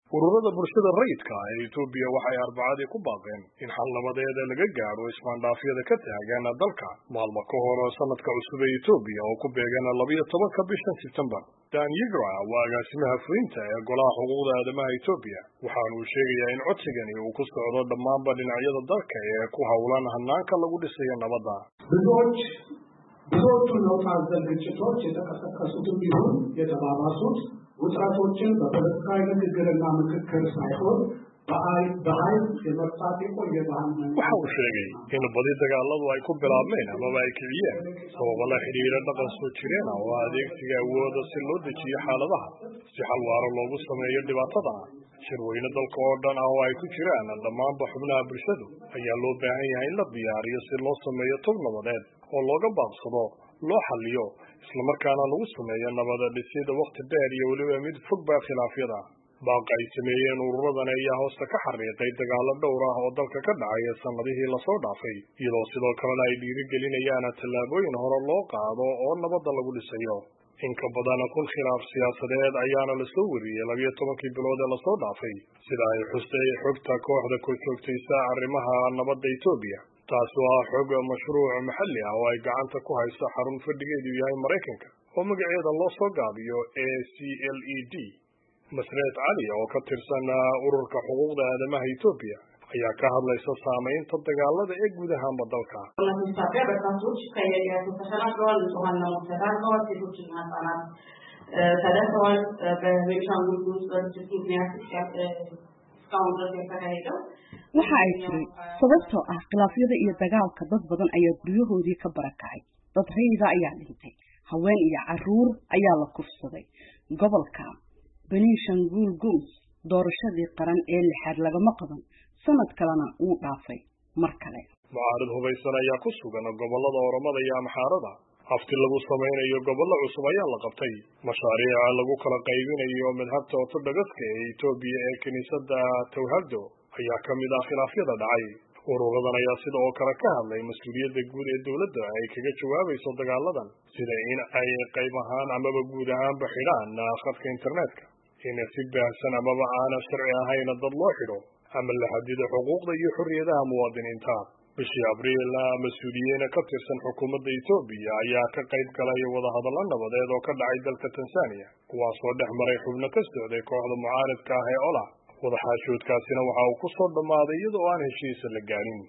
ururada bulshada rayidka ah ee Itoobiya waxay Arbacadii ku baaqeen in xal nabadeed laga gaaro ismaandhaafyada ka taagan dalka maalmo ka hor sanadka cusub ee Itoobiya oo ku beegan 12 bisha September. Dan Yigra waa agaasimaha fulinta ee Golaha Xuquuqda Aadamaha Itoobiya waxaana uu sheegayaa in codsigani uu ku socdo dhammaanba dhinacyada dalka ee ku hawlan hanaanka lagu dhisayo nabadda. ብዙዎቹ ለውጥ አዘል ግጭቶች የተቀሰቀሱትም ቢሆን የተባባሱት ውጥረቶችን በፖለቲካዊ ንግግርና ምክክር ሳይሆን በኃይል የመፍታት የቆየ ባህል ነው። waxa uu sheegay in badi dagaaladu ay ku bilaabmeen amaba ay kiciyeen sababo la xiriira dhaqan soo jireen oo adeegsiga awooda si loo dejiyo xaaladaha si xal waara loogu sameeyo dhibaatada. shirweyne dalka oo dhan oo ay ku jiraan dhammaanba xubnaha bulshadu ayaa loo baahan yahay in la diyaariyo si loo sameeyo tub nabadeed oo looga baaqsado loo xalliyo isla markaana lagu sameeyo nabad dhisida waqti dheer iyo waliba mid fog baa khilaafyada. baaqa ay sameeyeen ururadan ayaa hoosta ka xariiqay dagaalo dhowr ah oo dalka ka dhacay sanadihii lasoo dhaafay iyadoo sidoo kalena ay dhiirigelinayaan tallaabooyin hore loo qaado oo nabadda lagu dhisayo. in ka badan 1,000 khilaaf siyaasadeed ayaana la soo wariyay 12 bilood ee lasoo dhaafay sida ay xustay xogta kooxda ku joogtaysa arrimaha nabadda Itoobiya. taas waa xog mashruuc maxalli ah oo ay gacanta ku hayso xarun fadhigeedu yahay Mareykanka oo magaceeda loo soo gaabiyo ACLED. Masreet Ali oo ka tirsan ururka xuquuqda aadamaha Itoobiya ayaa ka hadlaysa saameynta dagaalada ee guud ahaan dalka. waxa ay tiri sababtoo ah khilaafyada iyo dagaalka dad badan ayaa guryahoodii ka barakacay, dad rayida ayaa dhintay, haween iyo caruur ayaa la kufsaday. gobolka Benishangul Gumuz doorashadii qaran ee lixaad lagama qaban, sanad kalena uu dhaafay mar kale. mucaarad hubaysan ayaa ku sugan gobolada Oromada iyo Amxaarada. hafti lagu sameynayo gobollo cusub ayaa la qabtay. mashaariic lagu kala qaybinayo madhabta Ortodogska ee Itoobiya ee kiniisadda Tawhado ayaa ka mid ah khilaafyada dhacay. ururadan ayaa sidoo kale ka hadlay mas'uuliyadda guud ee dawladda ay kaga jawaabayso dagaaladan sida in ay qayb ahaan amaba guud ahaanba xidhaan khadka internetka, in si baahsan amaba aan sharci ahayn dad loo xidho ama la xadido xuquuqda iyo xorriyadaha muwaadiniinta. bishii Abriil mas'uuliyiin ka tirsan xukuumadda Itoobiya ayaa ka qayb galay wadahadallo nabadeed oo ka dhacay dalka Tansaaniya kuwaasoo dhex maray xubno ka socday kooxda mucaaradka ah ee Ola. wadaxaajoodkaasina waxa uu ku soo dhammaaday iyadoo aan heshiis la gaarin.